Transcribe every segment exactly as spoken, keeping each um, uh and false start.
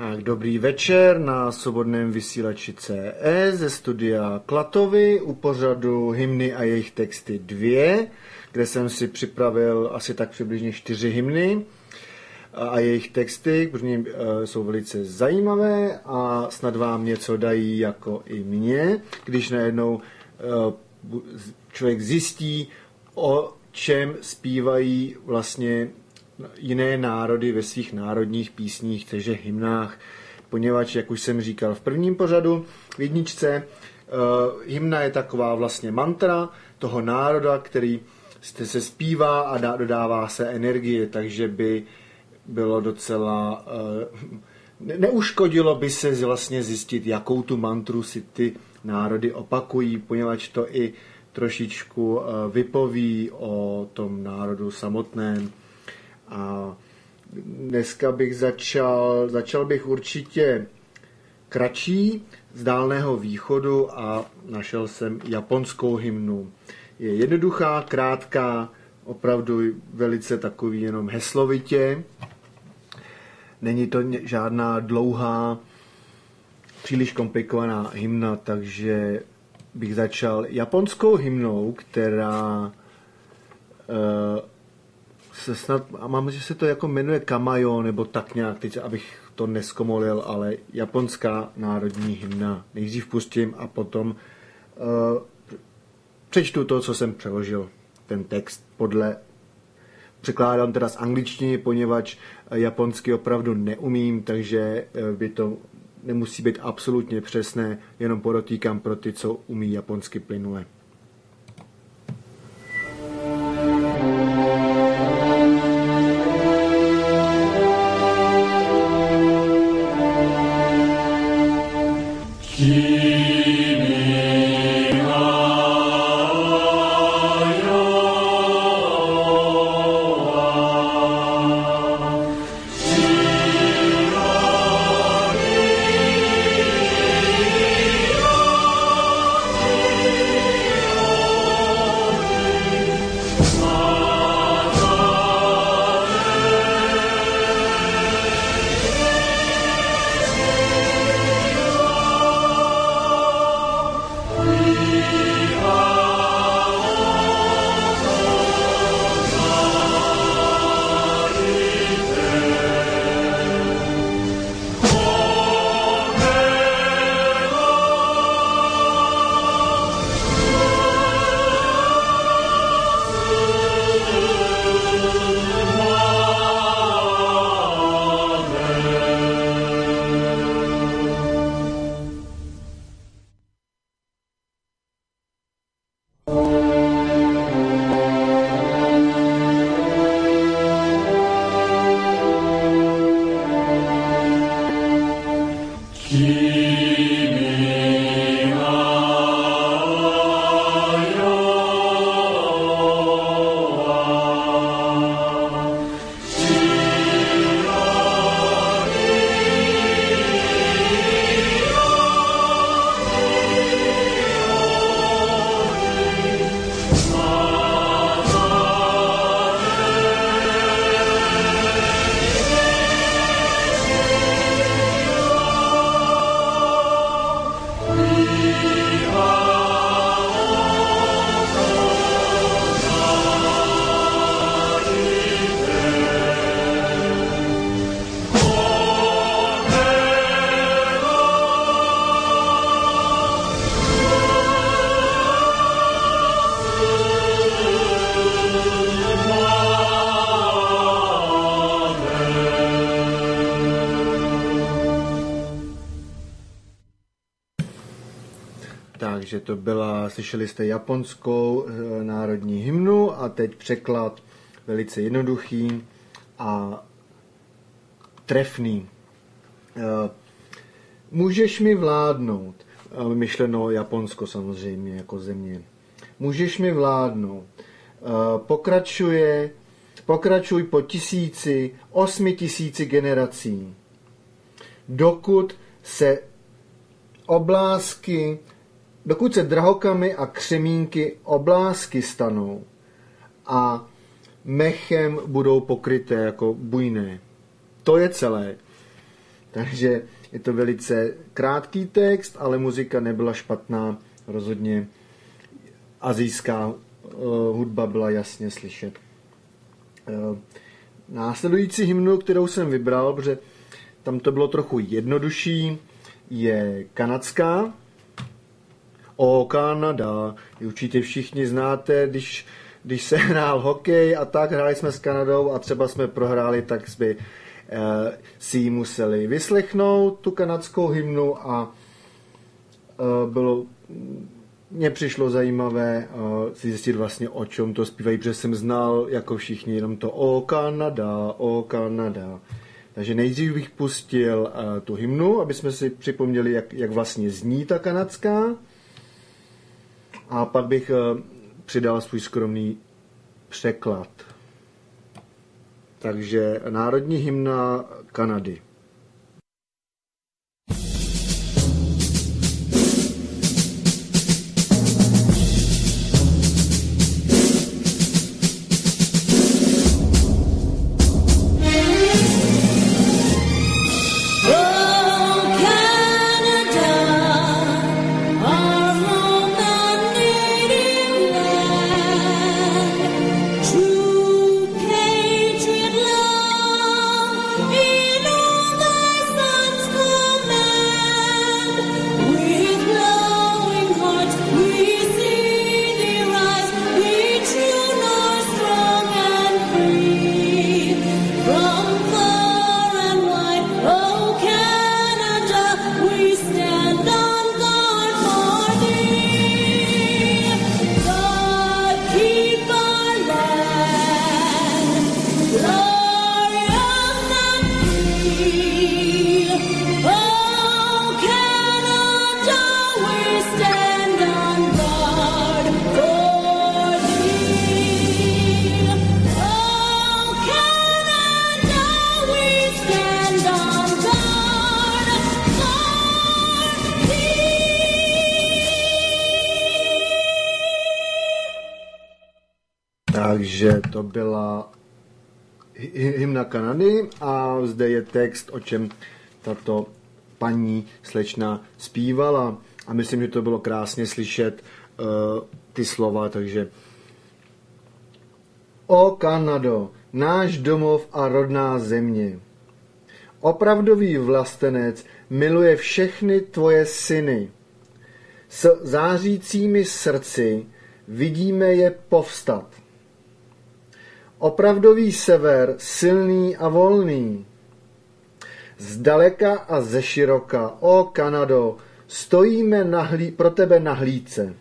Dobrý večer na svobodném vysílači C E ze studia Klatovy u pořadu Hymny a jejich texty dvě, kde jsem si připravil asi tak přibližně čtyři hymny a jejich texty, protože jsou velice zajímavé a snad vám něco dají jako i mě, když najednou člověk zjistí, o čem zpívají vlastně jiné národy ve svých národních písních, takže hymnách, poněvadž, jak už jsem říkal v prvním pořadu, v jedničce, hymna je taková vlastně mantra toho národa, který se zpívá a dodává se energie, takže by bylo docela, neuškodilo by se vlastně zjistit, jakou tu mantru si ty národy opakují, poněvadž to i trošičku vypoví o tom národu samotném. A dneska bych začal, začal bych určitě kratší z Dálného východu a našel jsem japonskou hymnu. Je jednoduchá, krátká, opravdu velice takový jenom heslovitě. Není to žádná dlouhá, příliš komplikovaná hymna, takže bych začal japonskou hymnou, která uh, se snad, a mám, že se to jako jmenuje Kamajo, nebo tak nějak, teď abych to neskomolil, ale japonská národní hymna. Nejdřív pustím a potom uh, přečtu to, co jsem přeložil, ten text podle, překládám teda z angličtiny, poněvadž japonsky opravdu neumím, takže by to nemusí být absolutně přesné, jenom podotýkám pro ty, co umí japonsky plynule. Takže to byla, slyšeli jste japonskou e, národní hymnu a teď překlad velice jednoduchý a trefný. E, můžeš mi vládnout, e, myšleno Japonsko samozřejmě jako země. Můžeš mi vládnout. E, pokračuje, pokračuj po tisíci, osmi tisíci generací. Dokud se oblásky Dokud se drahokamy a křemínky oblásky stanou a mechem budou pokryté jako bujné. To je celé. Takže je to velice krátký text, ale muzika nebyla špatná, rozhodně asijská uh, hudba byla jasně slyšet. Uh, následující hymnu, kterou jsem vybral, protože tam to bylo trochu jednodušší, je kanadská. O Kanada, určitě všichni znáte, když, když se hrál hokej a tak, hráli jsme s Kanadou a třeba jsme prohráli, tak jsme uh, si ji museli vyslechnout, tu kanadskou hymnu, a uh, bylo, mně přišlo zajímavé uh, si zjistit vlastně, o čem to zpívají, protože jsem znal jako všichni jenom to O Kanada, O Kanada. Takže nejdřív bych pustil uh, tu hymnu, aby jsme si připomněli, jak, jak vlastně zní ta kanadská. A pak bych uh, přidal svůj skromný překlad. Takže národní hymna Kanady. Takže to byla hymna Kanady a zde je text, o čem tato paní slečna zpívala. A myslím, že to bylo krásně slyšet uh, ty slova, takže O Kanado, náš domov a rodná země. Opravdový vlastenec miluje všechny tvoje syny. S zářícími srdci vidíme je povstat. Opravdový sever, silný a volný. Zdaleka a ze široka, o Kanado, stojíme na hlí, pro tebe na hlídce.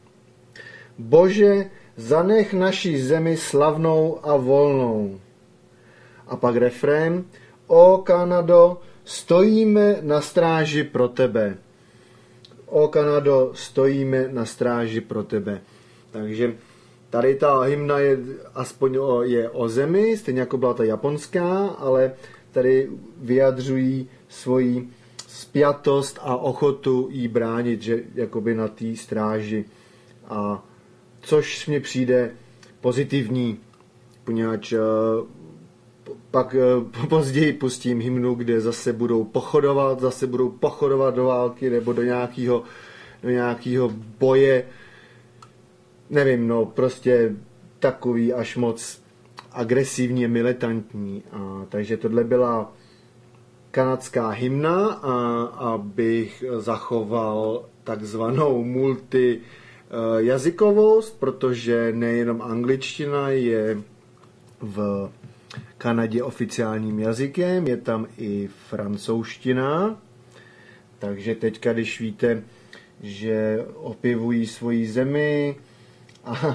Bože, zanech naši zemi slavnou a volnou. A pak refrén, o Kanado, stojíme na stráži pro tebe. O Kanado, stojíme na stráži pro tebe. Takže tady ta hymna je aspoň o, je o zemi, stejně jako byla ta japonská, ale tady vyjadřují svoji spjatost a ochotu jí bránit, že jakoby na té stráži. A což mně přijde pozitivní, poněvadž pak později pustím hymnu, kde zase budou pochodovat, zase budou pochodovat do války nebo do nějakého, do nějakého boje. Nevím, no, prostě takový až moc agresivně militantní. A, takže tohle byla kanadská hymna, a abych zachoval takzvanou multijazykovost, protože nejenom angličtina je v Kanadě oficiálním jazykem, je tam i francouzština. Takže teďka, když víte, že opěvují svoji zemi a,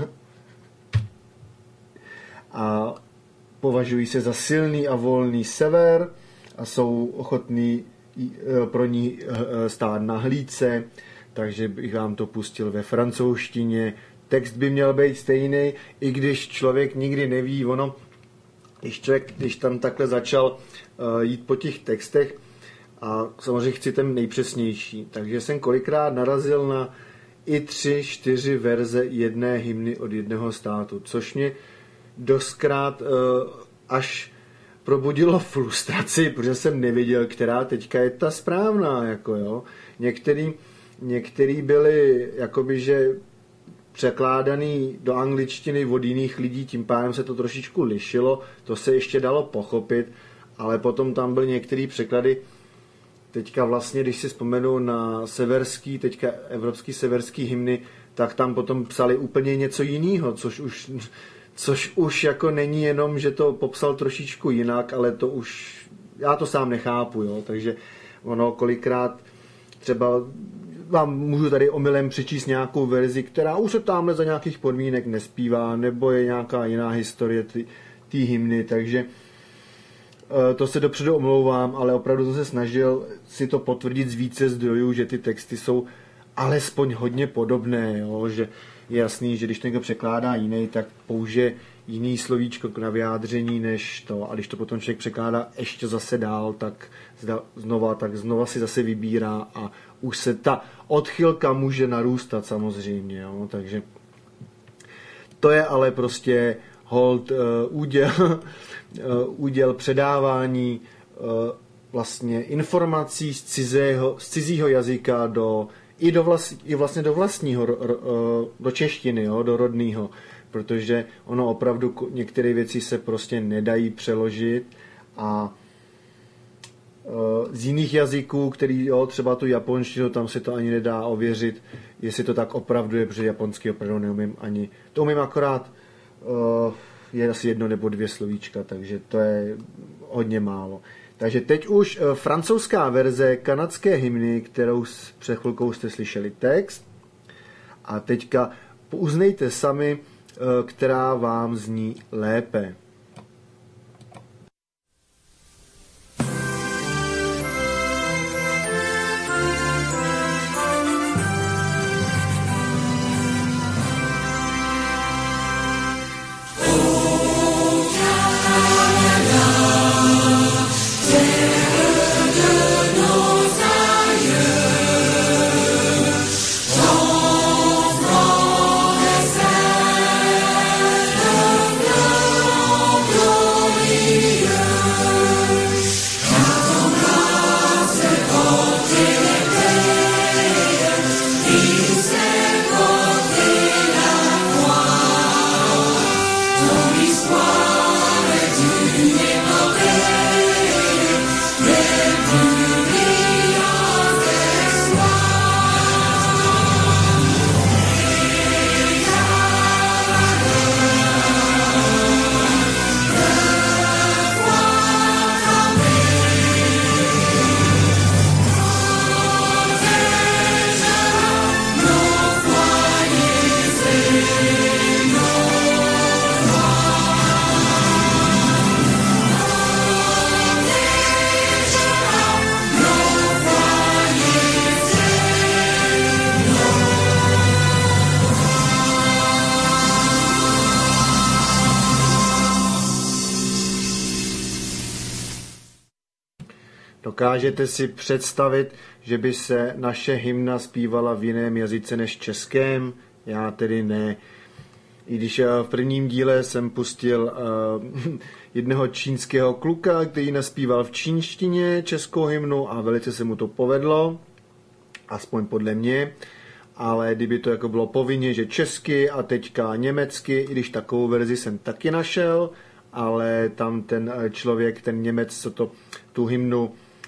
a považují se za silný a volný sever a jsou ochotní pro ní stát na hlídce, takže bych vám to pustil ve francouzštině. Text by měl být stejný, i když člověk nikdy neví, ono, když, člověk, když tam takhle začal uh, jít po těch textech, a samozřejmě chci ten nejpřesnější, takže jsem kolikrát narazil na i tři, čtyři verze jedné hymny od jednoho státu, což mě doskrát uh, až probudilo frustraci, protože jsem nevěděl, která teďka je ta správná, jako jo. Některý, některý byly, jakoby, že překládaný do angličtiny od jiných lidí, tím pádem se to trošičku lišilo, to se ještě dalo pochopit, ale potom tam byly některé překlady, teďka vlastně, když si vzpomenu na severský, teďka evropský severský hymny, tak tam potom psali úplně něco jiného, což už, což už jako není jenom, že to popsal trošičku jinak, ale to už, já to sám nechápu, jo, takže ono kolikrát třeba vám můžu tady omylem přečíst nějakou verzi, která už se tamhle za nějakých podmínek nespívá, nebo je nějaká jiná historie té hymny, takže to se dopředu omlouvám, ale opravdu jsem se snažil si to potvrdit z více zdrojů, že ty texty jsou alespoň hodně podobné, jo? Že je jasný, že když to někdo překládá jiný, tak použije jiný slovíčko na vyjádření než to, a když to potom člověk překládá ještě zase dál, tak znova, tak znova si zase vybírá a už se ta odchylka může narůstat samozřejmě, jo? Takže to je ale prostě hold uh, úděl, uh, úděl předávání uh, vlastně informací z cizího, z cizího jazyka do, i, do vlast, i vlastně do vlastního, uh, do češtiny, jo, do rodného, protože ono opravdu některé věci se prostě nedají přeložit a uh, z jiných jazyků, který, jo, třeba tu japonštinu, tam se to ani nedá ověřit, jestli to tak opravdu je, protože japonský opravdu neumím ani, to umím akorát uh, je asi jedno nebo dvě slovíčka, takže to je hodně málo. Takže teď už uh, francouzská verze kanadské hymny, kterou s, před chvilkou jste slyšeli text, a teďka uznejte sami, uh, která vám zní lépe. Dokážete si představit, že by se naše hymna zpívala v jiném jazyce než českém? Já tedy ne. I když v prvním díle jsem pustil uh, jednoho čínského kluka, který naspíval v čínštině českou hymnu a velice se mu to povedlo, aspoň podle mě, ale kdyby to jako bylo povinně, že česky a teďka německy, i když takovou verzi jsem taky našel, ale tam ten člověk, ten Němec, co to, tu hymnu,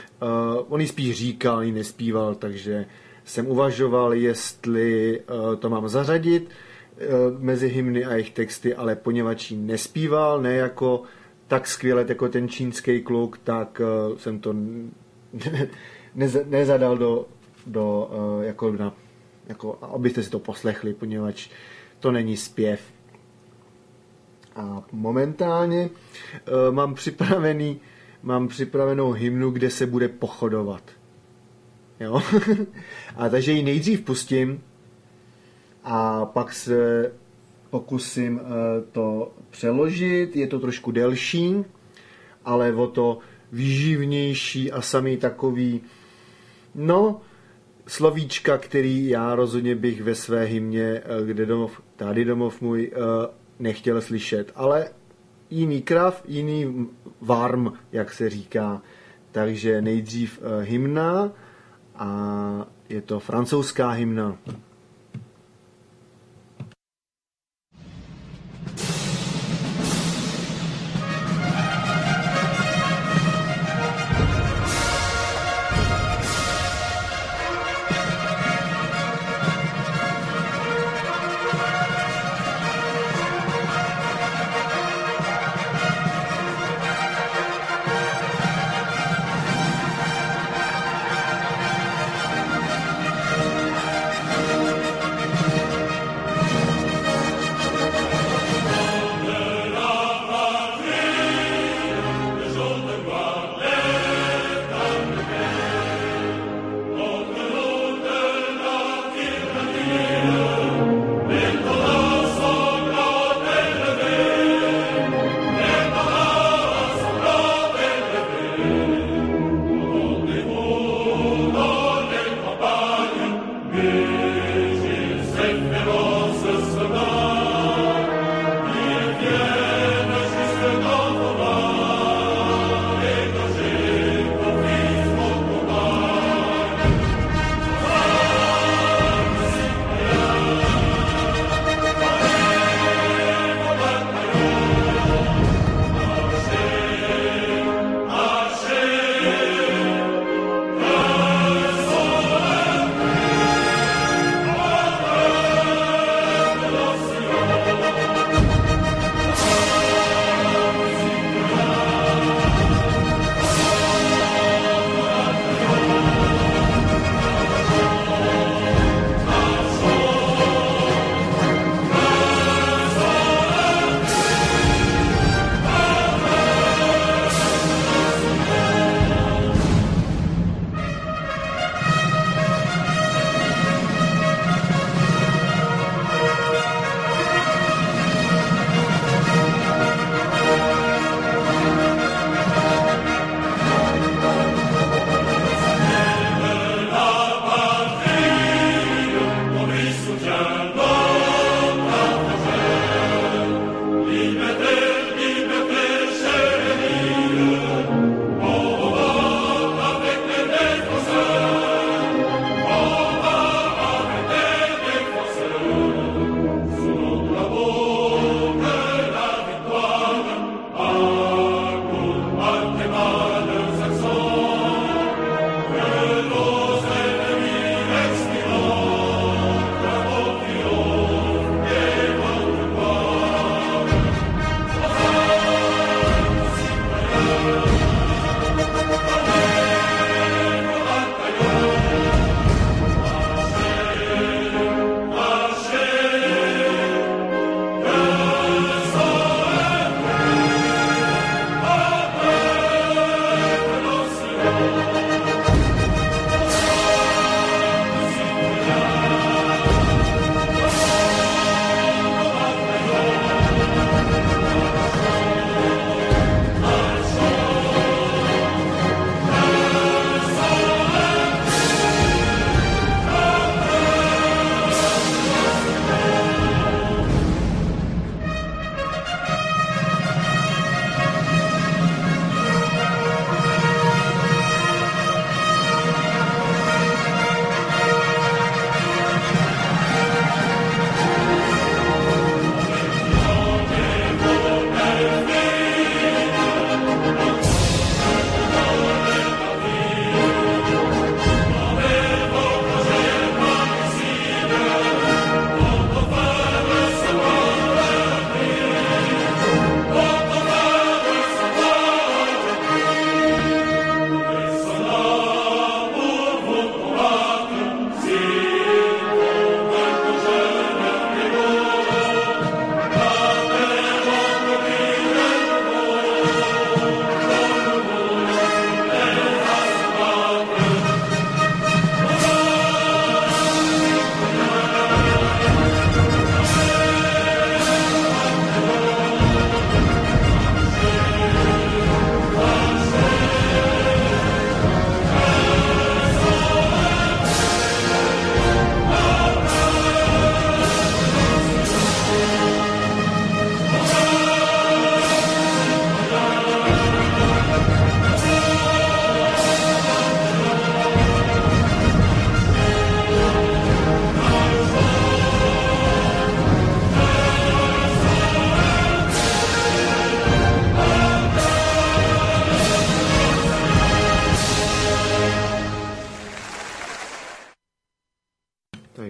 uh, on ji spíš říkal, ji nespíval, takže jsem uvažoval, jestli uh, to mám zařadit uh, mezi hymny a jejich texty, ale poněvadž ji nespíval, ne jako tak skvěle jako ten čínský kluk, tak uh, jsem to nez- nezadal do, do uh, jako, na, jako, abyste si to poslechli, poněvadž to není zpěv. A momentálně uh, mám připravený, mám připravenou hymnu, kde se bude pochodovat. Jo? A takže ji nejdřív pustím a pak se pokusím uh, to přeložit. Je to trošku delší, ale o to výživnější a samý takový, no, slovíčka, který já rozhodně bych ve své hymně, kde domov, tady domov můj, uh, nechtěl slyšet, ale jiný krav, jiný varm, jak se říká. Takže nejdřív hymna a je to francouzská hymna. Thank you.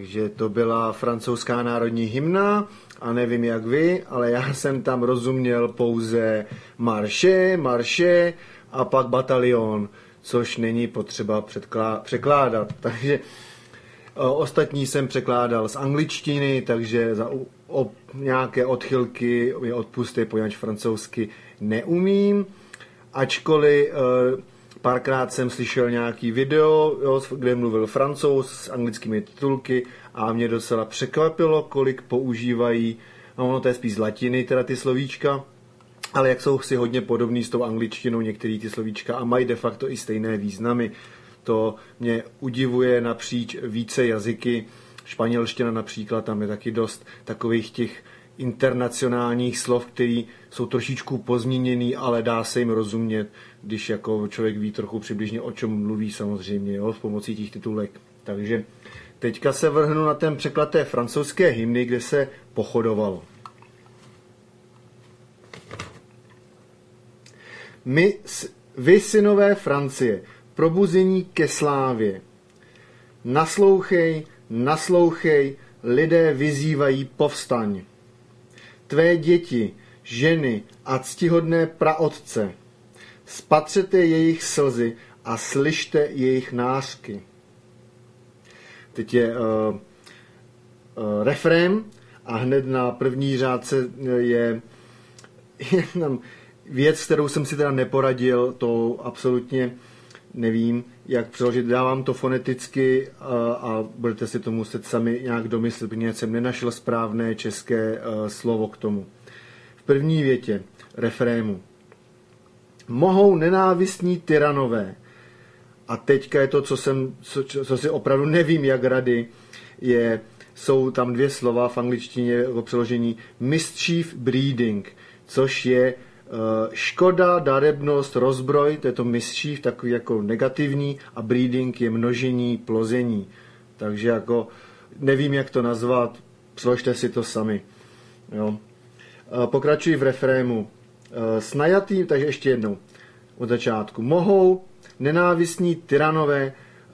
Takže to byla francouzská národní hymna a nevím jak vy, ale já jsem tam rozuměl pouze marše, marše a pak batalion, což není potřeba předklá- překládat. Takže o, ostatní jsem překládal z angličtiny, takže za o, o, nějaké odchylky mi odpusty, poněvadž francouzsky neumím. Ačkoliv e, párkrát jsem slyšel nějaký video, jo, kde mluvil Francouz s anglickými titulky a mě docela překvapilo, kolik používají, no ono to je spíš z latiny, teda ty slovíčka, ale jak jsou si hodně podobný s tou angličtinou některé ty slovíčka a mají de facto i stejné významy. To mě udivuje napříč více jazyky. Španělština například, tam je taky dost takových těch internacionálních slov, které jsou trošičku pozměněný, ale dá se jim rozumět, když jako člověk ví trochu přibližně, o čem mluví samozřejmě, jo, s pomocí těch titulek. Takže teďka se vrhnu na ten překlad té francouzské hymny, kde se pochodovalo. My, vy synové Francie, probuzení ke slávě. Naslouchej, naslouchej, lidé vyzývají povstaň. Tvé děti, ženy a ctihodné praotce, spatřete jejich slzy a slyšte jejich nářky. Teď je uh, uh, refrém a hned na první řádce je, je tam věc, kterou jsem si teda neporadil, to absolutně nevím, jak přeložit. Dávám to foneticky a, a budete si to muset sami nějak domyslet, protože jsem nenašel správné české uh, slovo k tomu. V první větě refrému. Mohou nenávistní tyranové. A teďka je to, co, jsem, co, co si opravdu nevím, jak rady, je, jsou tam dvě slova v angličtině o přeložení mischief breeding, což je škoda, darebnost, rozbroj, to je to mischief, takový jako negativní, a breeding je množení, plození. Takže jako nevím, jak to nazvat, přeložte si to sami. Jo. Pokračuji v refrému. S najatým, takže ještě jednou od začátku. Mohou nenávistní tyranové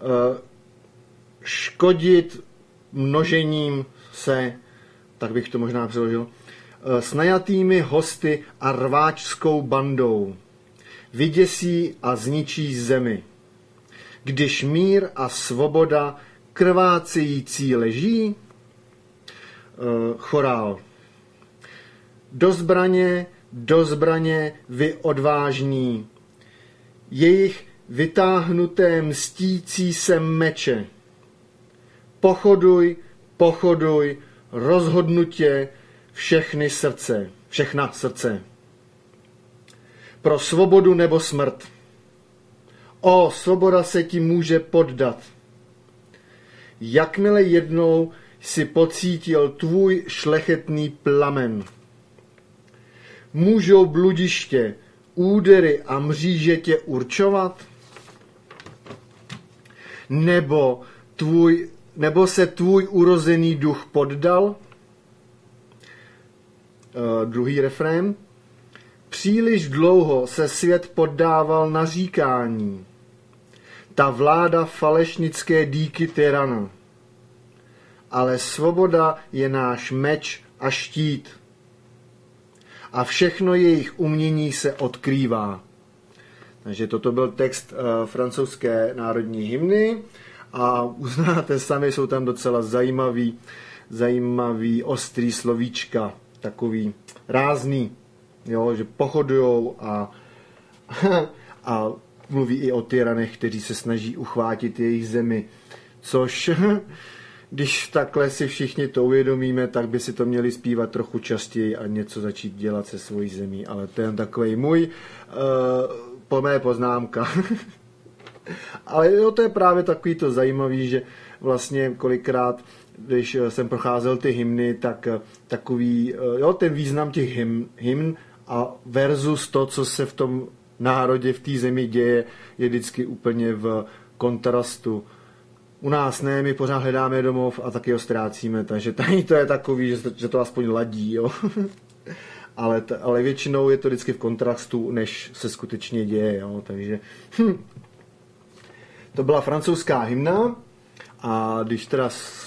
škodit množením se, tak bych to možná přeložil, s najatými hosty a rváčskou bandou. Vyděsí a zničí zemi. Když mír a svoboda krvácející leží, chorál. Do zbraně, do zbraně, vy odvážní. Jejich vytáhnuté mstící se meče. Pochoduj, pochoduj, rozhodnutě, všechny srdce, všechna srdce. Pro svobodu nebo smrt. O, svoboda se ti může poddat. Jakmile jednou si pocítil tvůj šlechetný plamen. Můžou bludiště, údery a mříže tě určovat? Nebo, tvůj, nebo se tvůj urozený duch poddal? Uh, druhý refrém. Příliš dlouho se svět poddával naříkání. Ta vláda falešnické díky tyrana. Ale svoboda je náš meč a štít. A všechno jejich umění se odkrývá. Takže toto byl text uh, francouzské národní hymny a uznáte sami, jsou tam docela zajímavý, zajímavý ostrý slovíčka, takový rázný, jo, že pochodujou a, a mluví i o tyranech, kteří se snaží uchvátit jejich zemi, což když takhle si všichni to uvědomíme, tak by si to měli zpívat trochu častěji a něco začít dělat se svojí zemí, ale to je jen takový můj uh, po mé poznámka. Ale jo, to je právě takový to zajímavý, že vlastně kolikrát, když jsem procházel ty hymny, tak takový, jo, ten význam těch hymn, hymn a versus to, co se v tom národě, v té zemi děje, je vždycky úplně v kontrastu. U nás ne, my pořád hledáme domov a taky ho ztrácíme, takže tady to je takový, že to, že to aspoň ladí, jo. ale, t, ale většinou je to vždycky v kontrastu, než se skutečně děje, jo, takže hm. To byla francouzská hymna a když teda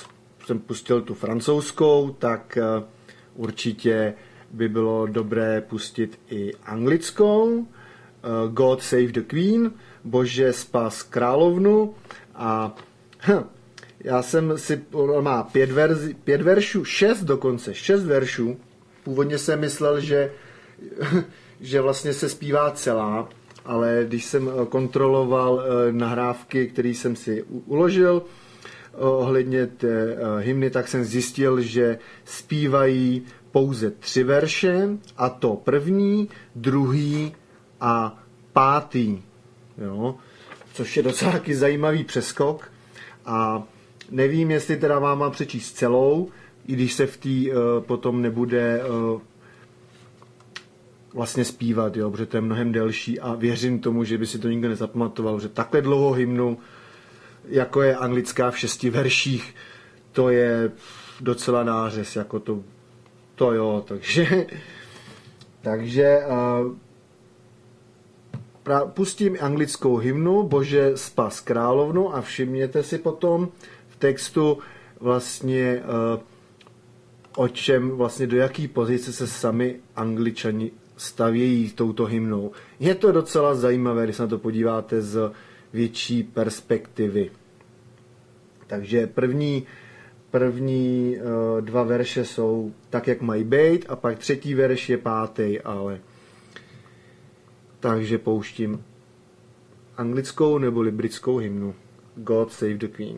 jsem pustil tu francouzskou, tak určitě by bylo dobré pustit i anglickou. God Save the Queen, Bože spas královnu. A hm, já jsem si, má pět, verzi, pět veršů, šest dokonce, šest veršů. Původně jsem myslel, že, že vlastně se zpívá celá, ale když jsem kontroloval nahrávky, které jsem si uložil ohledně té hymny, tak jsem zjistil, že zpívají pouze tři verše, a to první, druhý a pátý. Jo? Což je docela taky zajímavý přeskok. A nevím, jestli teda vám mám přečíst celou, i když se v té uh, potom nebude uh, vlastně zpívat, jo? Protože to je mnohem delší a věřím tomu, že by si to nikdo nezapamatoval, že takhle dlouhou hymnu, jako je anglická v šesti verších, to je docela nářez, jako to, to jo, takže takže uh, pra, pustím anglickou hymnu Bože spas královnu a všimněte si potom v textu vlastně uh, o čem, vlastně do jaký pozice se sami Angličani stavějí touto hymnou. Je to docela zajímavé, když se na to podíváte z větší perspektivy. Takže první, první uh, dva verše jsou tak, jak mají být, a pak třetí verš je pátý, ale takže pouštím anglickou neboli britskou hymnu God Save the Queen.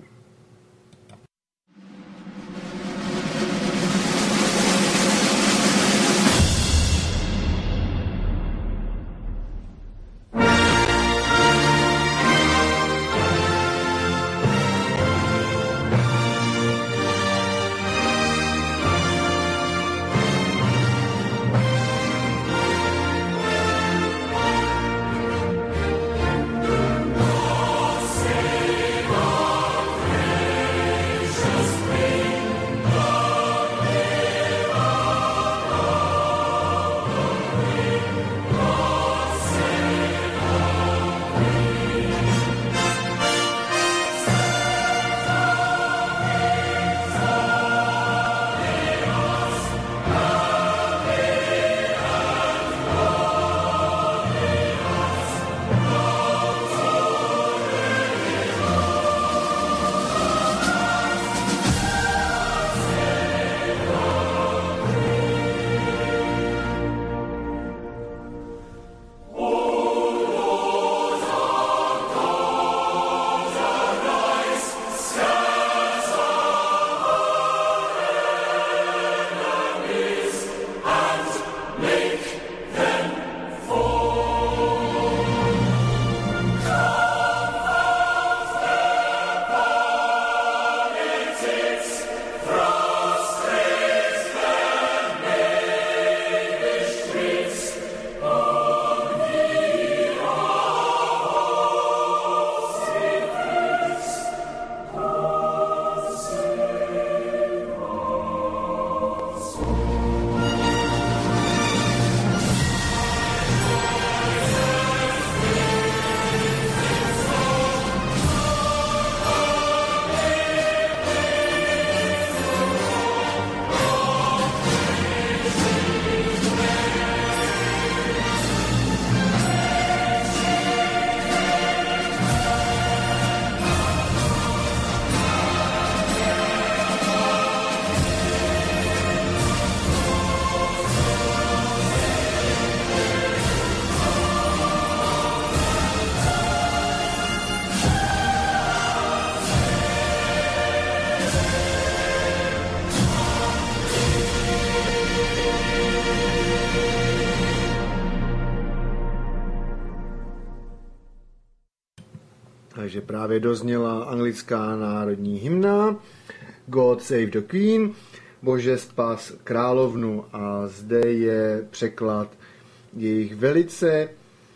Takže právě dozněla anglická národní hymna God Save the Queen, Bože spas královnu, a zde je překlad jejich velice e,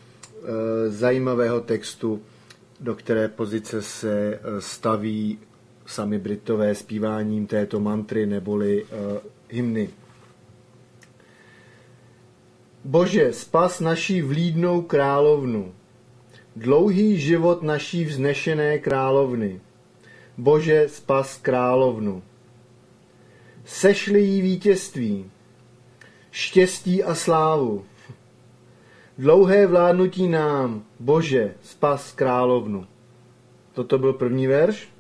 zajímavého textu, do které pozice se staví sami Britové zpíváním této mantry neboli e, hymny. Bože, spas naší vlídnou královnu, dlouhý život naší vznešené královny. Bože, spas královnu. Sešli jí vítězství, štěstí a slávu. Dlouhé vládnutí nám, Bože, spas královnu. Toto byl první verš.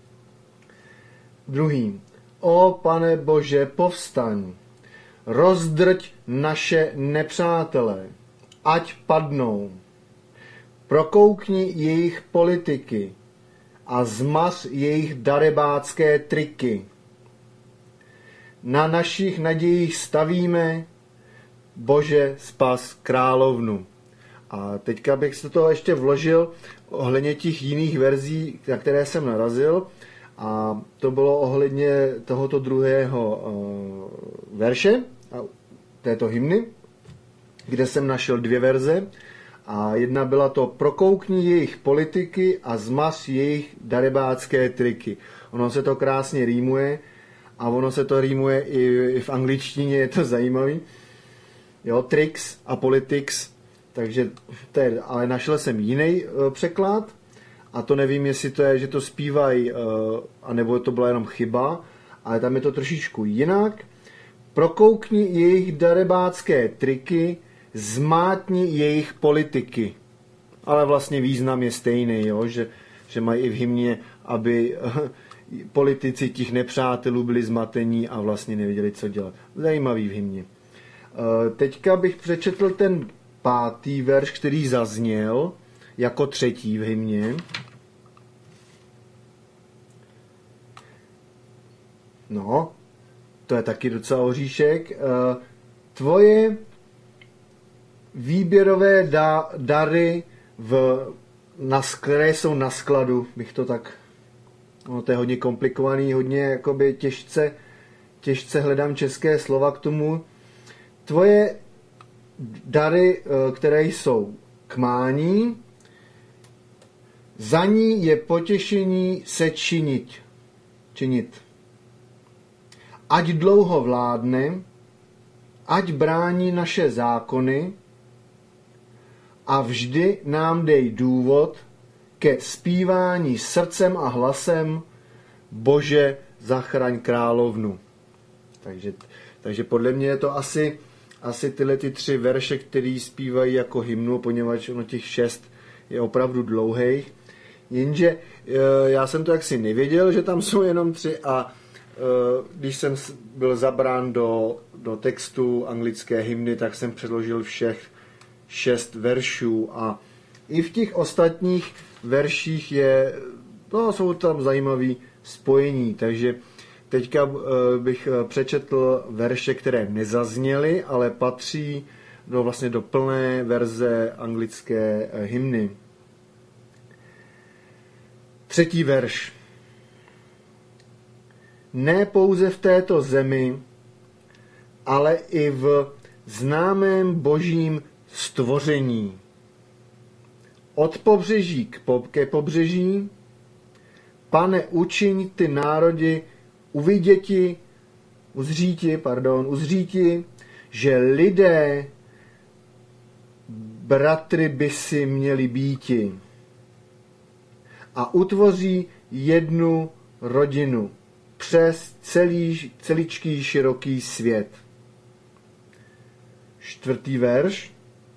Druhý. O Pane Bože, povstaň, rozdrť naše nepřátele, ať padnou. Prokoukni jejich politiky a zmař jejich darebácké triky. Na našich nadějích stavíme, Bože, spas královnu. A teďka bych se toho ještě vložil ohledně těch jiných verzí, na které jsem narazil. A to bylo ohledně tohoto druhého uh, verše, této hymny, kde jsem našel dvě verze. A jedna byla to prokoukni jejich politiky a zmař jejich darebácké triky. Ono se to krásně rýmuje a ono se to rýmuje i, i v angličtině, je to zajímavý. Jo, tricks a politics, takže to je, ale našel jsem jiný uh, překlad a to nevím, jestli to je, že to zpívají, uh, anebo to byla jenom chyba, ale tam je to trošičku jinak. Prokoukni jejich darebácké triky, zmátni jejich politiky. Ale vlastně význam je stejný, jo? Že, že mají i v hymně, aby politici těch nepřátelů byli zmatení a vlastně nevěděli, co dělat. Zajímavý v hymně. Teďka bych přečetl ten pátý verš, který zazněl jako třetí v hymně. No, to je taky docela oříšek. Tvoje výběrové da, dary, v, na, které jsou na skladu, bych to tak, no to je hodně komplikovaný, hodně jakoby těžce, těžce hledám české slova k tomu. Tvoje dary, které jsou k mání, za ní je potěšení se činit. činit. Ať dlouho vládne, ať brání naše zákony a vždy nám dej důvod ke zpívání srdcem a hlasem Bože, zachraň královnu. Takže, takže podle mě je to asi, asi tyhle ty tři verše, které zpívají jako hymnu, poněvadž ono těch šest je opravdu dlouhých. Jenže já jsem to jaksi nevěděl, že tam jsou jenom tři a když jsem byl zabrán do, do textu anglické hymny, tak jsem předložil všech šest veršů a i v těch ostatních verších je, no, jsou tam zajímavé spojení, takže teďka bych přečetl verše, které nezazněly, ale patří do, vlastně do plné verze anglické hymny. Třetí verš. Ne pouze v této zemi, ale i v známém božím stvoření. Od pobřeží k po, ke pobřeží, Pane, učiň ty národy uviděti, uzříti, pardon, uzříti, že lidé bratry by si měli býti a utvoří jednu rodinu přes celý, celičký široký svět. Čtvrtý verš.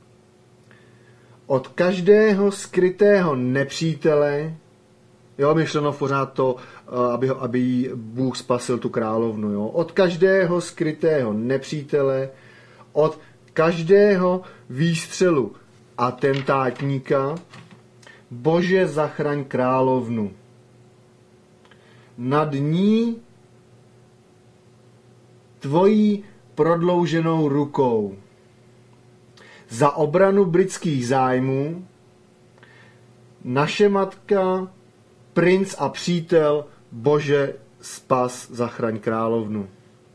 Od každého skrytého nepřítele, jo, myšleno pořád to, aby, aby Bůh spasil tu královnu, jo. Od každého skrytého nepřítele, od každého výstřelu atentátníka, Bože, zachraň královnu. Nad ní tvojí prodlouženou rukou. Za obranu britských zájmů naše matka, princ a přítel, Bože, spas, zachraň královnu.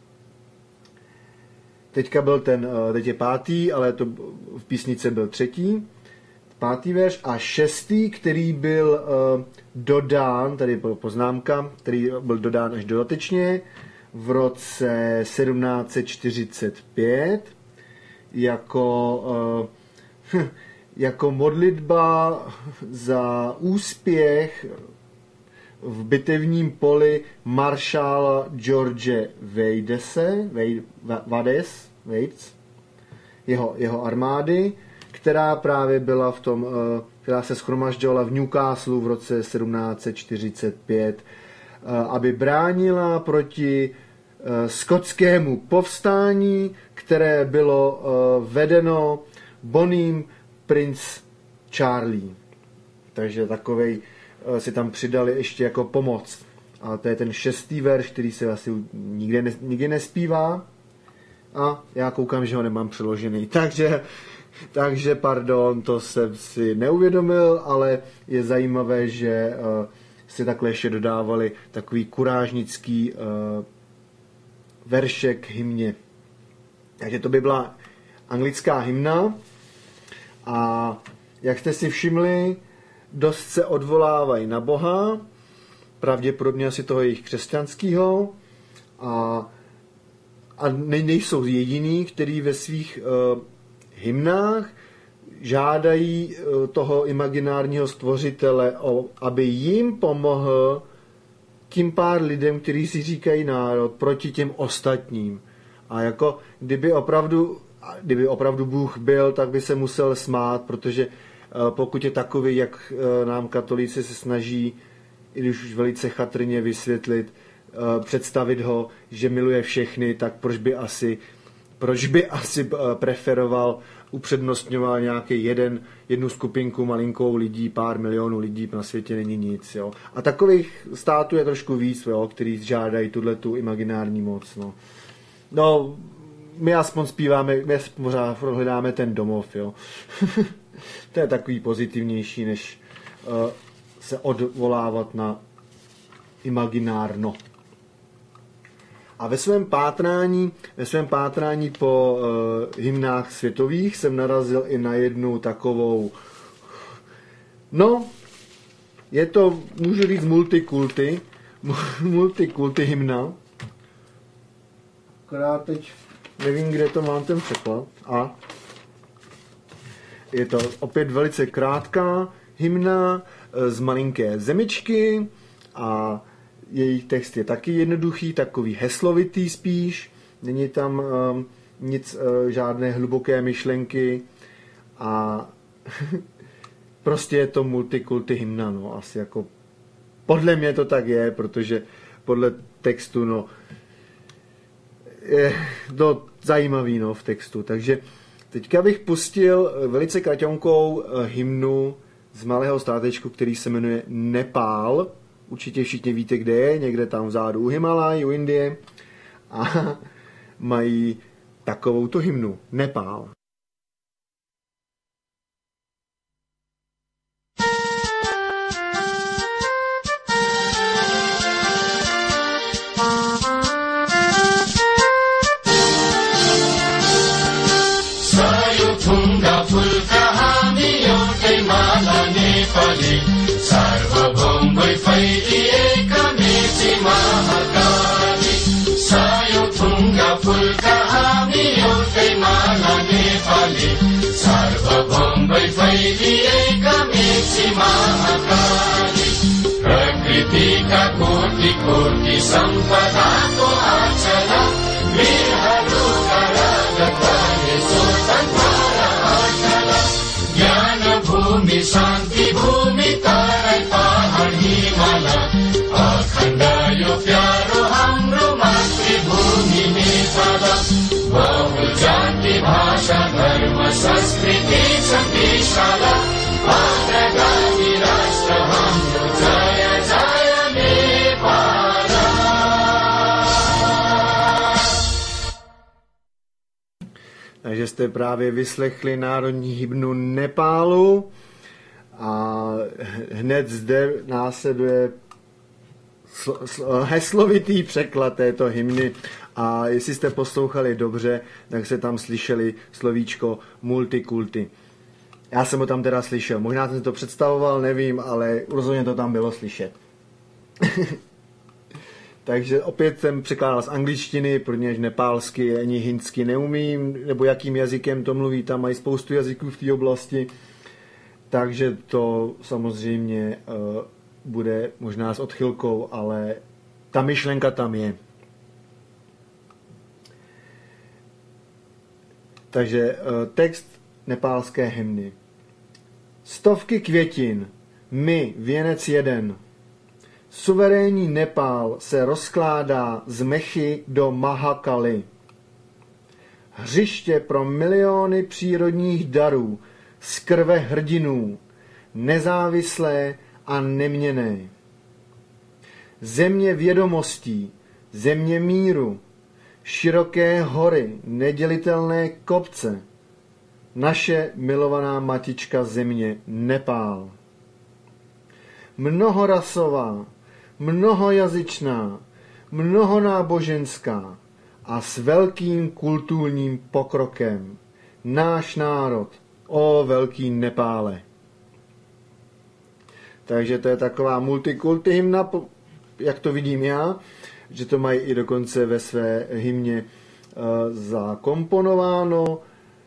Teďka byl ten, teď je pátý, ale to v písnice byl třetí. Pátý verš a šestý, který byl uh, dodán, tady byla poznámka, který byl dodán až dodatečně v roce sedmnáct set čtyřicet pět jako, uh, jako modlitba za úspěch v bitevním poli maršála George Vadese, Vades, Vades, jeho, jeho armády, která právě byla v tom, která se shromažďovala v Newcastle v roce sedmnáct set čtyřicet pět, aby bránila proti skotskému povstání, které bylo vedeno Boním Prince Charlie. Takže takovej si tam přidali ještě jako pomoc. A to je ten šestý verš, který se asi nikde, ne, nikde nespívá. A já koukám, že ho nemám přeložený. Takže, takže pardon, to jsem si neuvědomil, ale je zajímavé, že uh, si takhle ještě dodávali takový kurážnický uh, veršek hymně. Takže to by byla anglická hymna. A jak jste si všimli, dost se odvolávají na Boha, pravděpodobně asi toho jejich křesťanského, a, a ne, nejsou jediní, kteří ve svých uh, hymnách žádají uh, toho imaginárního stvořitele, o, aby jim pomohl tím pár lidem, kteří si říkají národ, proti těm ostatním. A jako kdyby opravdu, kdyby opravdu Bůh byl, tak by se musel smát, protože pokud je takový, jak nám katolíci se snaží, i když už velice chatrně vysvětlit, představit ho, že miluje všechny, tak proč by asi, proč by asi preferoval, upřednostňoval nějaký jeden, jednu skupinku malinkou lidí, pár milionů lidí na světě není nic. Jo. A takových států je trošku víc, jo, který žádají tuhletu imaginární moc. No. no, my aspoň zpíváme, my pořád hledáme ten domov, jo. To je takový pozitivnější, než uh, se odvolávat na imaginárno. A ve svém pátrání, ve svém pátrání po uh, hymnách světových jsem narazil i na jednu takovou, no, je to, můžu říct, multikulty, multikulty hymna, akorát teď nevím, kde to mám ten překlad. A je to opět velice krátká hymna z malinké zemičky a její text je taky jednoduchý, takový heslovitý spíš. Není tam um, nic, uh, žádné hluboké myšlenky a prostě je to multikulty hymna, no, asi jako podle mě to tak je, protože podle textu, no, je to zajímavý, no, v textu, takže teďka bych pustil velice kraťonkou hymnu z malého státečku, který se jmenuje Nepál. Určitě všichni víte, kde je, někde tam vzadu u Himalaj, u Indie. A mají takovou tu hymnu Nepál. सार्वभौम फैलिएका मेची महाकाली सायो थुङ्गा फुलका हामी एउटै माला नेपाली सार्वभौम फैलिएका मेची महाकाली प्रकृतिका कोटि कोटि सम्पदाको आचला वीरहरूका राजधानी स्वतन्त्र आचला ज्ञान भूमि शान्ति भूमि तराई पहाड हिमाला अखण्ड यो प्यारो हाम्रो मातृभूमि नेपाल बहु जाति भाषा धर्म संस्कृति छ विशाल अग्रगामी राष्ट्र हाम्रो जय जय Nepal. Takže jste právě vyslechli národní hymnu Nepálu a hned zde následuje sl- sl- heslovitý překlad této hymny a jestli jste poslouchali dobře, tak se tam slyšeli slovíčko multikulty. Já jsem ho tam teda slyšel, možná jsem si to představoval, nevím, ale rozhodně to tam bylo slyšet. Takže opět jsem překládal z angličtiny, protože nepálsky ani hindsky neumím, nebo jakým jazykem to mluví, tam mají spoustu jazyků v té oblasti. Takže to samozřejmě uh, bude možná s odchylkou, ale ta myšlenka tam je. Takže text nepálské hymny. Stovky květin, my, věnec jeden. Suverénní Nepál se rozkládá z Mechy do Mahakaly. Hřiště pro miliony přírodních darů, z krve hrdinů, nezávislé a neměnné. Země vědomostí, země míru, široké hory, nedělitelné kopce, naše milovaná matička země Nepál. Mnohorasová, mnohojazyčná, mnohonáboženská a s velkým kulturním pokrokem. Náš národ, o velký Nepále. Takže to je taková multikulty hymna, jak to vidím já, že to mají i dokonce ve své hymně uh, zakomponováno.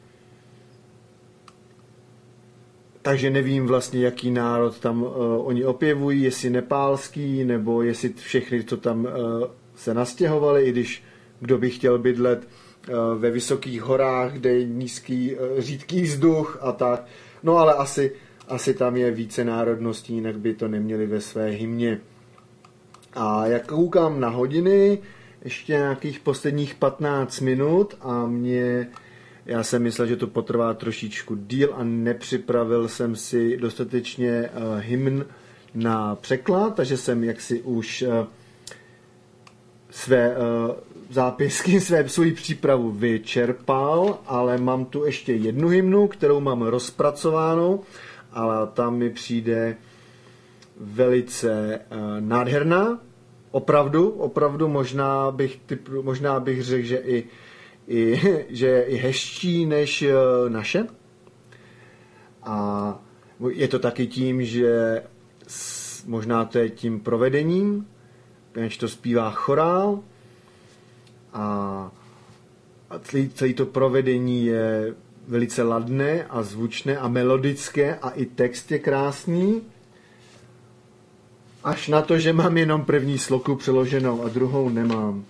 Takže nevím vlastně, jaký národ tam uh, oni opěvují, jestli nepálský, nebo jestli všechny, co tam uh, se nastěhovali, i když kdo by chtěl bydlet uh, ve vysokých horách, kde je nízký, uh, řídký vzduch a tak. No ale asi, asi tam je více národností, jinak by to neměli ve své hymně. A jak koukám na hodiny, ještě nějakých posledních patnáct minut a mě, já jsem myslel, že to potrvá trošičku díl a nepřipravil jsem si dostatečně uh, hymn na překlad, takže jsem jaksi už uh, své uh, zápisky, své svou přípravu vyčerpal, ale mám tu ještě jednu hymnu, kterou mám rozpracovánou, ale tam mi přijde velice uh, nádherná. Opravdu, opravdu možná bych, typ, možná bych řekl, že i, i, že je i hezčí než uh, naše. A je to taky tím, že s, možná to je tím provedením, když to zpívá chorál a, a celý, celý to provedení je velice ladné a zvučné a melodické a i text je krásný. Až na to, že mám jenom první sloku přeloženou a druhou nemám.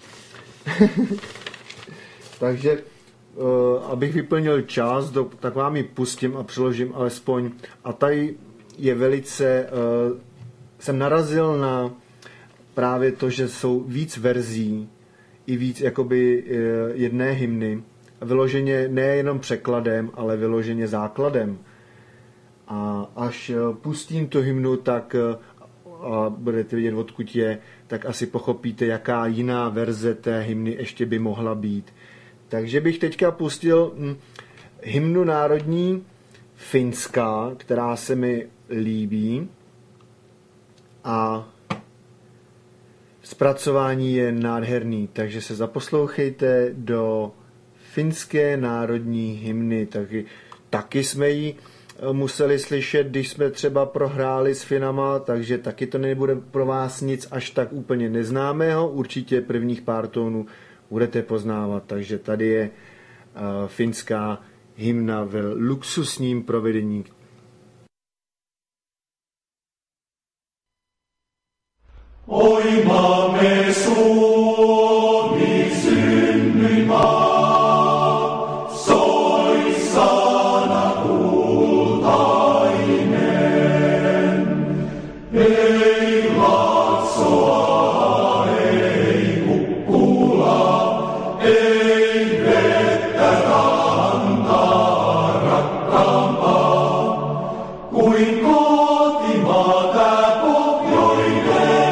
Takže, uh, abych vyplnil čas, do, tak vám ji pustím a přeložím alespoň. A tady je velice, uh, jsem narazil na právě to, že jsou víc verzí i víc jakoby uh, jedné hymny. Vyloženě nejenom překladem, ale vyloženě základem. A až uh, pustím tu hymnu, tak uh, a budete vidět, odkud je, tak asi pochopíte, jaká jiná verze té hymny ještě by mohla být. Takže bych teďka pustil hm, hymnu národní finská, která se mi líbí a zpracování je nádherný, takže se zaposlouchejte do finské národní hymny. Taky, taky jsme ji museli slyšet, když jsme třeba prohráli s Finama, takže taky to nebude pro vás nic až tak úplně neznámého. Určitě prvních pár tónů budete poznávat, takže tady je uh, finská hymna ve luxusním provedení. Oi maamme Suomi synnyin maa, soi sana kultainen. Ei latsoa, ei kukkula, ei vettä rantaa rakkaampaa kuin kotimaa tää pohjoinen.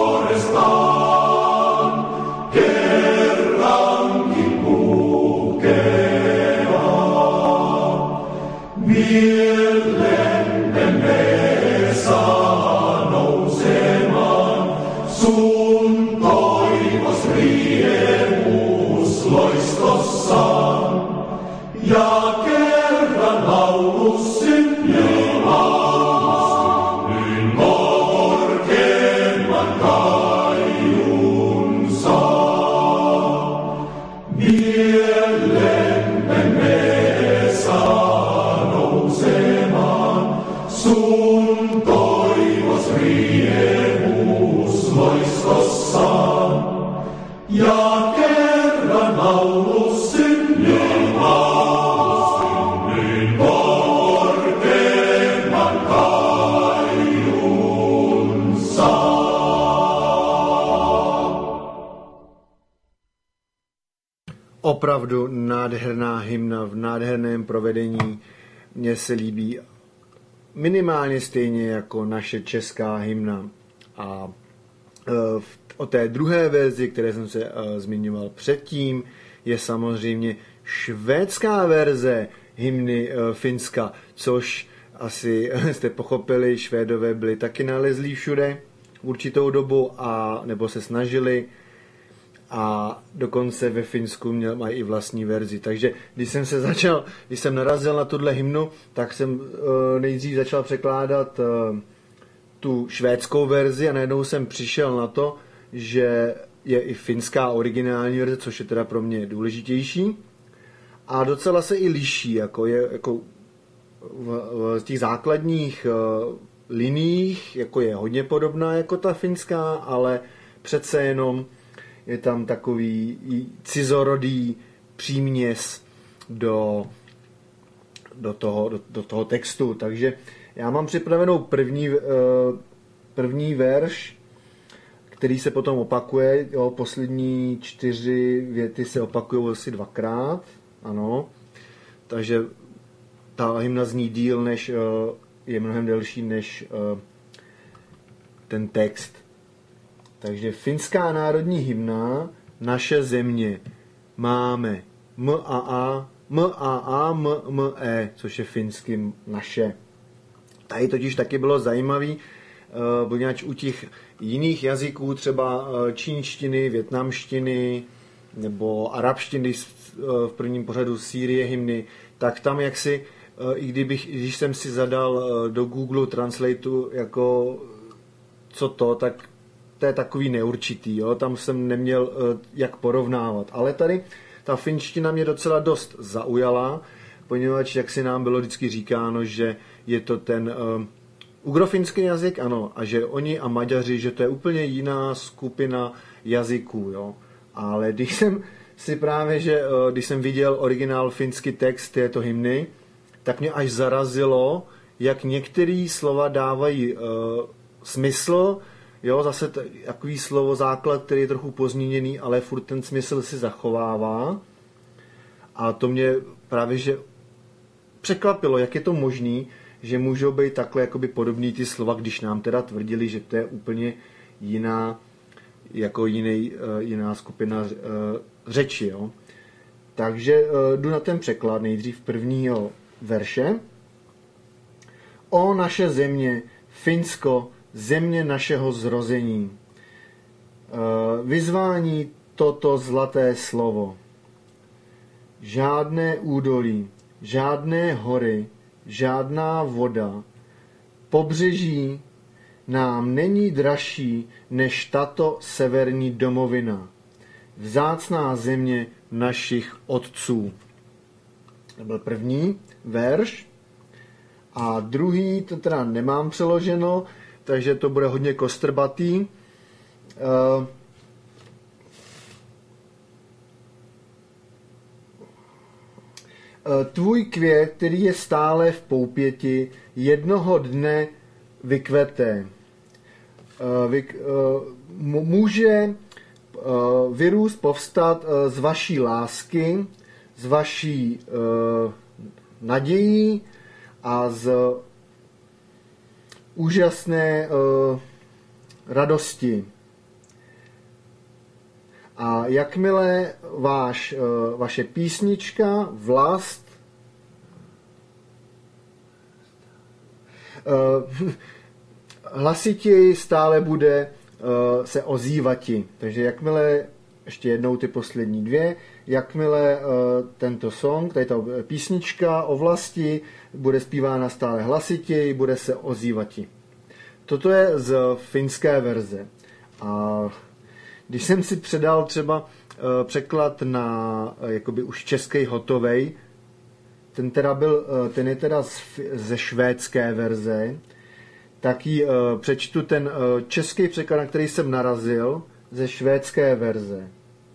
Kerrankin kulkee. opravdu nádherná hymna v nádherném provedení. Mně se líbí minimálně stejně jako naše česká hymna. A o té druhé verzi, které jsem se zmiňoval předtím, je samozřejmě švédská verze hymny Finska, což asi jste pochopili, Švédové byli taky nalezlí všude určitou dobu, a nebo se snažili, a dokonce ve Finsku měl, mají i vlastní verzi. Takže když jsem se začal, když jsem narazil na tuhle hymnu, tak jsem uh, nejdřív začal překládat uh, tu švédskou verzi a najednou jsem přišel na to, že je i finská originální verze, což je teda pro mě důležitější. A docela se i liší, jako je jako v, v těch základních uh, liniích, jako je hodně podobná jako ta finská, ale přece jenom je tam takový cizorodý příměs do, do, toho, do, do toho textu. Takže já mám připravenou první, první verš, který se potom opakuje. Jo, poslední čtyři věty se opakují asi dvakrát. Ano. Takže ta hymna zní díl, než, je mnohem delší než ten text. Takže finská národní hymna, naše země, máme M a A, M a A, M, M, E, což je finsky naše. Tady totiž taky bylo zajímavý, poněvadž u těch jiných jazyků, třeba čínštiny, větnamštiny nebo arabštiny v prvním pořadu Sýrie hymny, tak tam jaksi, i kdybych, když jsem si zadal do Google Translatu jako co to, tak to je takový neurčitý, jo? Tam jsem neměl uh, jak porovnávat. Ale tady ta finština mě docela dost zaujala, poněvadž jak si nám bylo vždycky říkáno, že je to ten uh, ugrofinský jazyk, ano, a že oni a Maďaři, že to je úplně jiná skupina jazyků, jo? Ale když jsem si právě, že uh, když jsem viděl originál finský text této hymny, tak mě až zarazilo, jak některé slova dávají uh, smysl. Jo, zase takový slovo základ, který je trochu pozměněný, ale furt ten smysl si zachovává. A to mě právě že překvapilo, jak je to možný, že můžou být takhle jakoby podobný ty slova, když nám teda tvrdili, že to je úplně jiná, jako jiný, jiná skupina řeči. Jo. Takže jdu na ten překlad nejdřív prvního verše. O naše země, Finsko, země našeho zrození. Vyzvání toto zlaté slovo. Žádné údolí, žádné hory, žádná voda, pobřeží nám není dražší než tato severní domovina. Vzácná země našich otců. To byl první verš. A druhý, to teda nemám přeloženo, takže to bude hodně kostrbatý. Tvůj květ, který je stále v poupěti, jednoho dne vykvete. Může vyrůst, povstat z vaší lásky, z vaší nadějí a z úžasné uh, radosti. A jakmile váš, uh, vaše písnička, vlast, uh, hlasitěji stále bude uh, se ozývati. Takže jakmile, ještě jednou ty poslední dvě, jakmile uh, tento song, tady ta písnička o vlasti bude zpívána stále hlasitěji, bude se ozývati. Toto je z finské verze. A když jsem si předal třeba uh, překlad na uh, jakoby už český hotovej, ten, teda byl, uh, ten je teda z, ze švédské verze, tak ji uh, přečtu ten uh, český překlad, na který jsem narazil, ze švédské verze.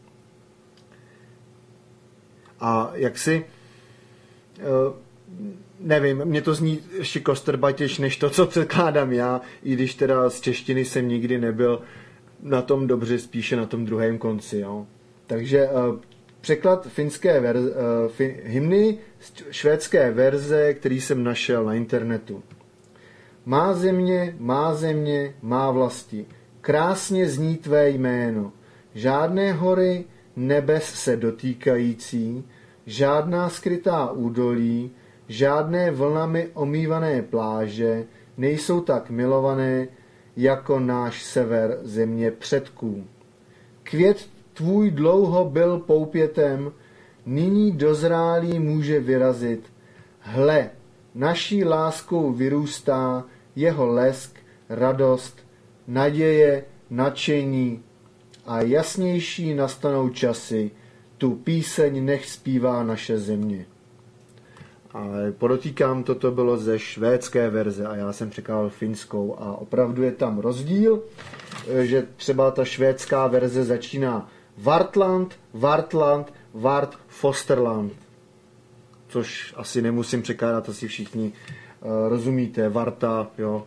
A jak si uh, nevím, mě to zní ještě kostrbatěž než to, co překládám já, i když teda z češtiny jsem nikdy nebyl na tom dobře, spíše na tom druhém konci. Jo. Takže uh, překlad finské verze, uh, fin, hymny, švédské verze, který jsem našel na internetu. Má země, má země, má vlasti, krásně zní tvé jméno, žádné hory, nebes se dotýkající, žádná skrytá údolí, žádné vlnami omývané pláže nejsou tak milované, jako náš sever země předků. Květ tvůj dlouho byl poupětem, nyní dozrálý může vyrazit. Hle, naší láskou vyrůstá jeho lesk, radost, naděje, nadšení a jasnější nastanou časy. Tu píseň nech zpívá naše země. Ale podotýkám, toto bylo ze švédské verze a já jsem překládal finskou a opravdu je tam rozdíl, že třeba ta švédská verze začíná Vartland, Vartland, Vart, Fosterland. Což asi nemusím překládat, asi všichni uh, rozumíte. Varta, jo.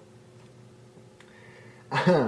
Aha.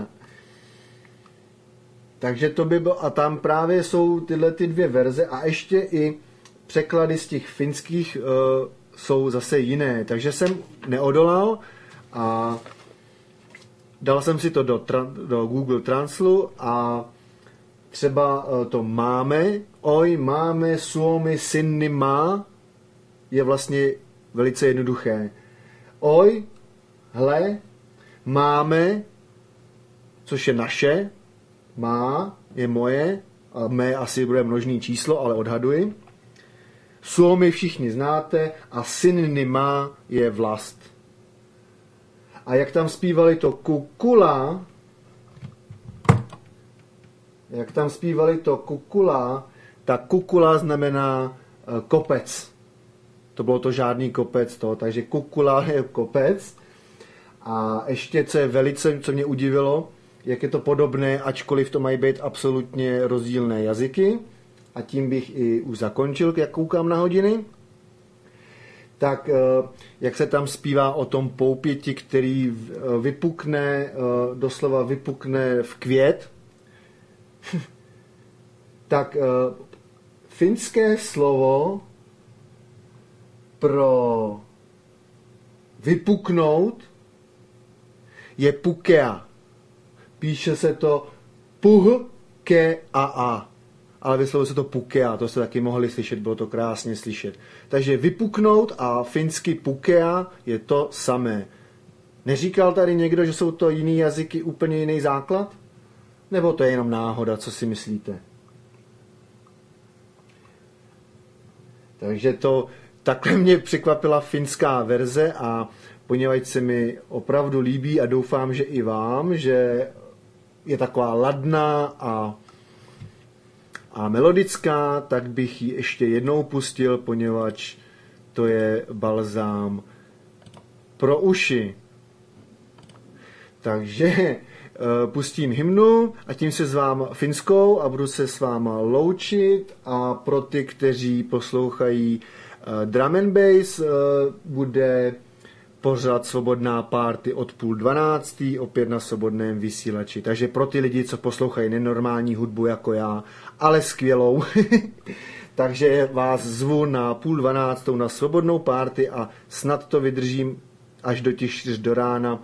Takže to by bylo, a tam právě jsou tyhle ty dvě verze a ještě i překlady z těch finských uh, jsou zase jiné. Takže jsem neodolal a dal jsem si to do, do Google Translate a třeba uh, to máme, oj, máme, suomi, synny má, je vlastně velice jednoduché. Oj, hle, máme, což je naše, má, je moje, a mé asi bude množný číslo, ale odhaduji. Suomi všichni znáte a synny má je vlast. A jak tam zpívali to kukula, jak tam zpívali to kukula, tak kukula znamená kopec. To bylo to žádný kopec, to, takže kukula je kopec. A ještě, co je velice, co mě udivilo, jak je to podobné, ačkoliv to mají být absolutně rozdílné jazyky. A tím bych i už zakončil, jak koukám na hodiny. Tak jak se tam zpívá o tom poupěti, který vypukne, doslova vypukne v květ, tak finské slovo pro vypuknout je pukea. Píše se to puh, ke a a. Ale vyslovuje se to pukea, to jste taky mohli slyšet, bylo to krásně slyšet. Takže vypuknout a finsky pukea je to samé. Neříkal tady někdo, že jsou to jiný jazyky, úplně jiný základ? Nebo to je jenom náhoda, co si myslíte? Takže to takhle mě překvapila finská verze a poněvadž se mi opravdu líbí a doufám, že i vám, že je taková ladná a, a melodická, tak bych ji ještě jednou pustil, poněvadž to je balzám pro uši. Takže pustím hymnu a tím se s váma finskou a budu se s váma loučit a pro ty, kteří poslouchají drum and bass, bude pořád Svobodná party od půl dvanáctý, opět na svobodném vysílači. Takže pro ty lidi, co poslouchají nenormální hudbu jako já, ale skvělou, takže vás zvu na půl dvanáctou na Svobodnou party a snad to vydržím až do těch čtyř do rána.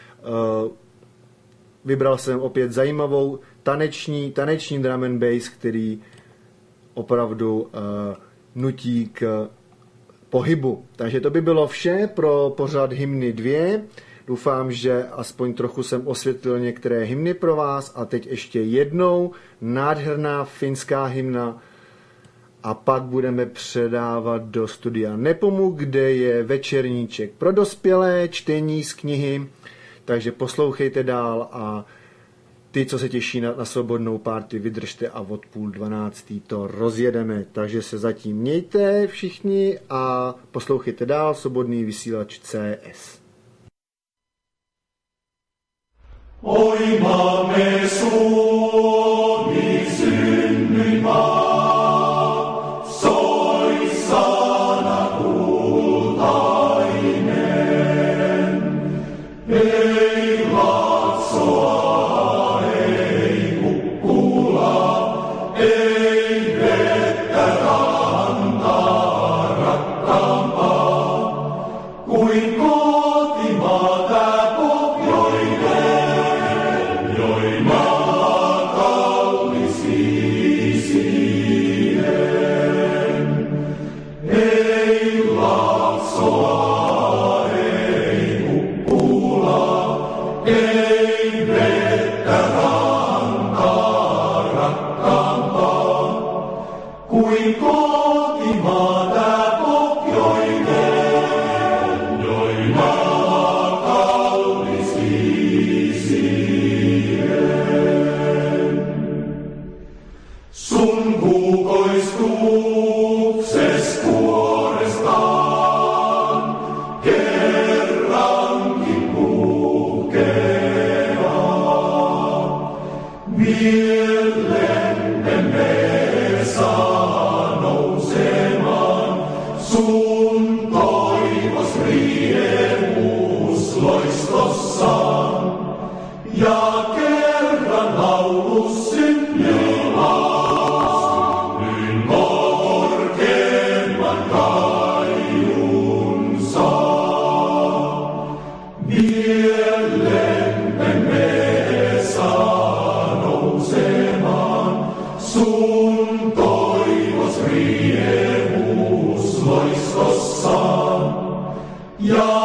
Vybral jsem opět zajímavou taneční, taneční drum and bass, který opravdu uh, nutí k pohybu. Takže to by bylo vše pro pořad hymny dvě. Doufám, že aspoň trochu jsem osvětlil některé hymny pro vás a teď ještě jednou nádherná finská hymna a pak budeme předávat do studia Nepomu, kde je večerníček pro dospělé, čtení z knihy, takže poslouchejte dál a ty, co se těší na, na svobodnou party, vydržte a od půl dvanáctý to rozjedeme. Takže se zatím mějte všichni a poslouchejte dál svobodný vysílač C S. Oi máme Suomi synnymää, soi sana kultainen. Ei latsoa, ei kukkula, ei vettä ja